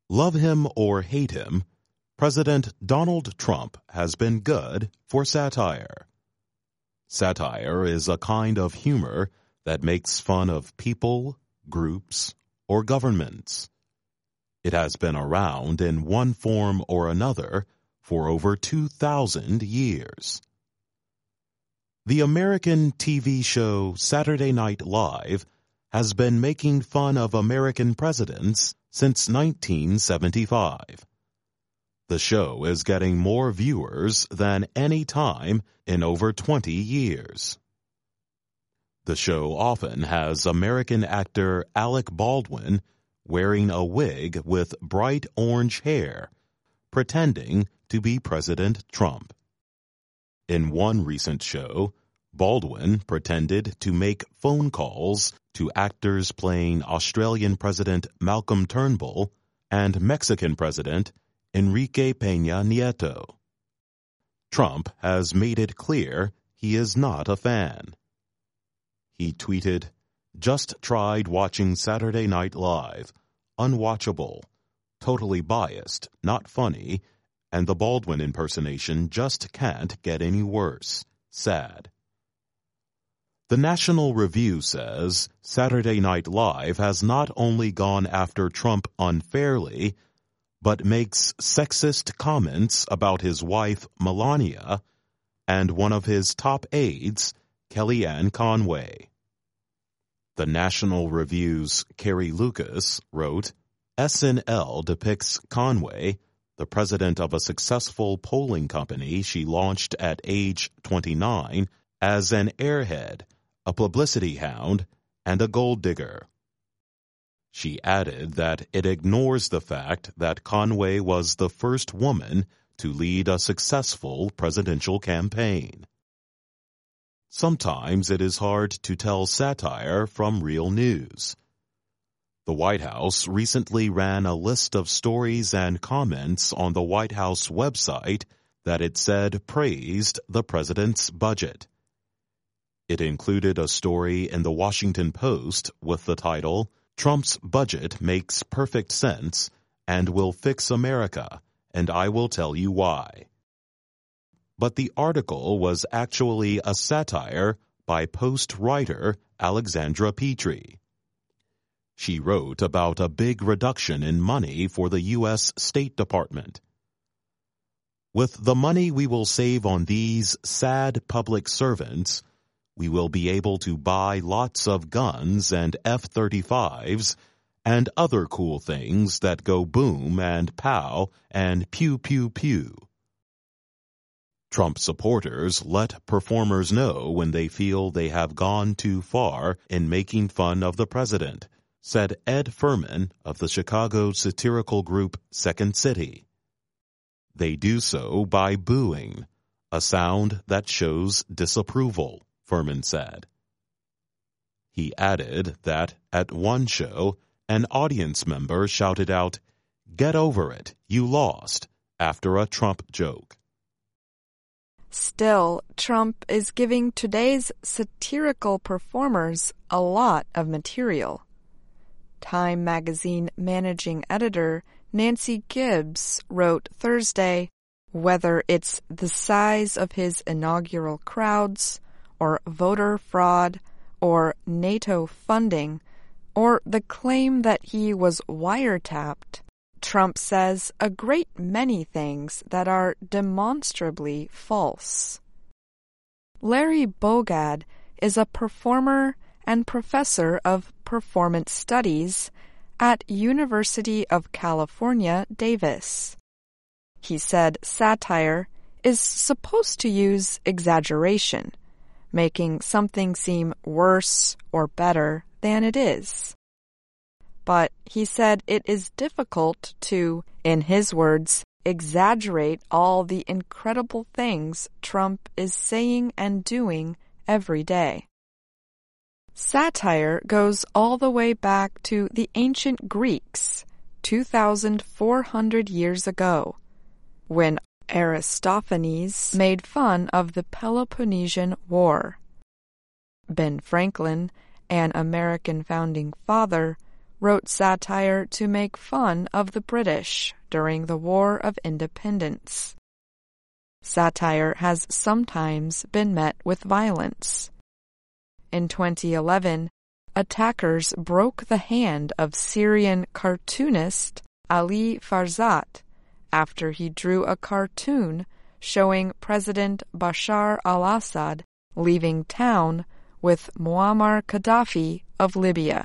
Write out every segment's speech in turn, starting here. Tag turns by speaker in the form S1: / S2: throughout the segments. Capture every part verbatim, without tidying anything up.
S1: Love him or hate him, President Donald Trump has been good for satire. Satire is a kind of humor that makes fun of people, groups, or governments. It has been around in one form or another for over two thousand years. The American T V show Saturday Night Live has been making fun of American presidents since nineteen seventy-five. The show is getting more viewers than any time in over twenty years. The show often has American actor Alec Baldwin wearing a wig with bright orange hair, pretending to be President Trump. In one recent show, Baldwin pretended to make phone calls to actors playing Australian President Malcolm Turnbull and Mexican President Enrique Peña Nieto. Trump has made it clear he is not a fan. He tweeted, "Just tried watching Saturday Night Live. Unwatchable. Totally biased, not funny, and the Baldwin impersonation just can't get any worse. Sad." The National Review says Saturday Night Live has not only gone after Trump unfairly, but makes sexist comments about his wife, Melania, and one of his top aides, Kellyanne Conway. The National Review's Carrie Lucas wrote, S N L depicts Conway, the president of a successful polling company she launched at age twenty-nine, as an airhead, a publicity hound, and a gold digger. She added that it ignores the fact that Conway was the first woman to lead a successful presidential campaign. Sometimes it is hard to tell satire from real news. The White House recently ran a list of stories and comments on the White House website that it said praised the president's budget. It included a story in the Washington Post with the title, "Trump's budget makes perfect sense and will fix America, and I will tell you why." But the article was actually a satire by Post writer Alexandra Petrie. She wrote about a big reduction in money for the U S State Department. With the money we will save on these sad public servants, we will be able to buy lots of guns and F thirty-fives and other cool things that go boom and pow and pew pew pew. Trump supporters let performers know when they feel they have gone too far in making fun of the president, said Ed Furman of the Chicago satirical group Second City. They do so by booing, a sound that shows disapproval, Furman said. He added that at one show, an audience member shouted out, "Get over it, you lost," after a Trump joke.
S2: Still, Trump is giving today's satirical performers a lot of material. Time magazine managing editor Nancy Gibbs wrote Thursday, whether it's the size of his inaugural crowds, or voter fraud, or NATO funding, or the claim that he was wiretapped, Trump says a great many things that are demonstrably false. Larry Bogad is a performer and professor of performance studies at University of California, Davis. He said satire is supposed to use exaggeration, making something seem worse or better than it is. But he said it is difficult to, in his words, exaggerate all the incredible things Trump is saying and doing every day. Satire goes all the way back to the ancient Greeks, two thousand four hundred years ago, when Aristophanes made fun of the Peloponnesian War. Ben Franklin, an American founding father, wrote satire to make fun of the British during the War of Independence. Satire has sometimes been met with violence. In twenty eleven, attackers broke the hand of Syrian cartoonist Ali Farzat after he drew a cartoon showing President Bashar al-Assad leaving town with Muammar Gaddafi of Libya.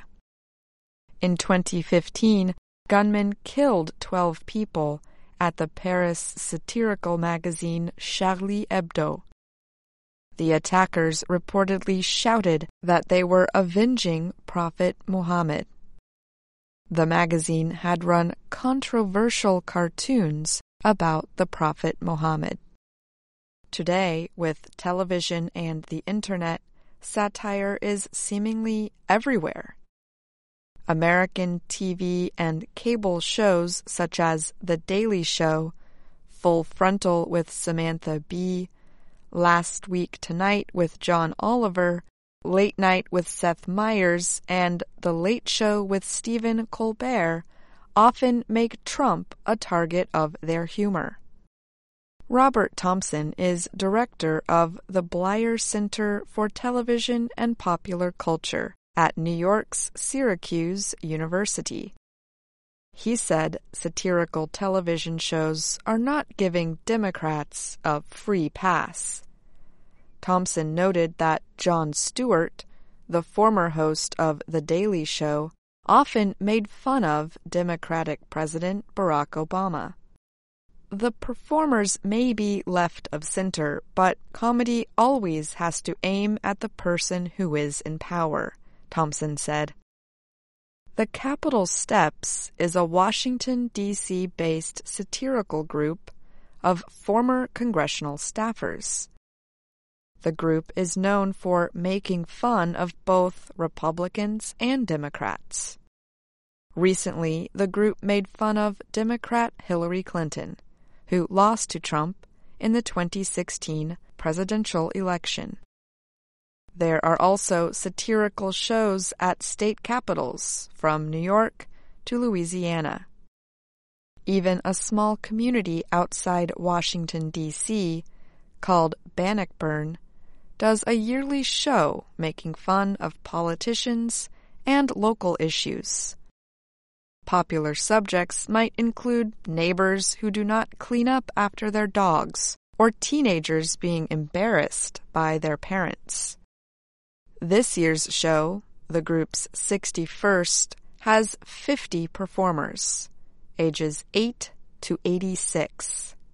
S2: In twenty fifteen, gunmen killed twelve people at the Paris satirical magazine Charlie Hebdo. The attackers reportedly shouted that they were avenging Prophet Muhammad. The magazine had run controversial cartoons about the Prophet Muhammad. Today, with television and the internet, satire is seemingly everywhere. American T V and cable shows such as The Daily Show, Full Frontal with Samantha Bee, Last Week Tonight with John Oliver, Late Night with Seth Meyers, and The Late Show with Stephen Colbert often make Trump a target of their humor. Robert Thompson is director of the Bleier Center for Television and Popular Culture at New York's Syracuse University. He said satirical television shows are not giving Democrats a free pass. Thompson noted that Jon Stewart, the former host of The Daily Show, often made fun of Democratic President Barack Obama. The performers may be left of center, but comedy always has to aim at the person who is in power, Thompson said. The Capitol Steps is a Washington, D C based satirical group of former congressional staffers. The group is known for making fun of both Republicans and Democrats. Recently, the group made fun of Democrat Hillary Clinton, who lost to Trump in the twenty sixteen presidential election. There are also satirical shows at state capitals, from New York to Louisiana. Even a small community outside Washington, D C, called Bannockburn, does a yearly show making fun of politicians and local issues. Popular subjects might include neighbors who do not clean up after their dogs, or teenagers being embarrassed by their parents. This year's show, the group's sixty-first, has fifty performers, ages eight to eighty-six.